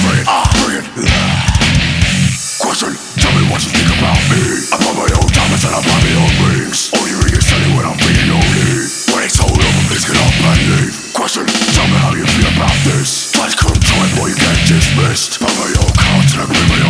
Bring it. Question, tell me what you think about me. I buy my own diamonds and I buy my own rings. Only ring is telling when I'm feeling lonely. When it's all over, please get up and leave. Question, tell me how you feel about this. Fight control, boy, you get dismissed. Buy my own cards and I bring my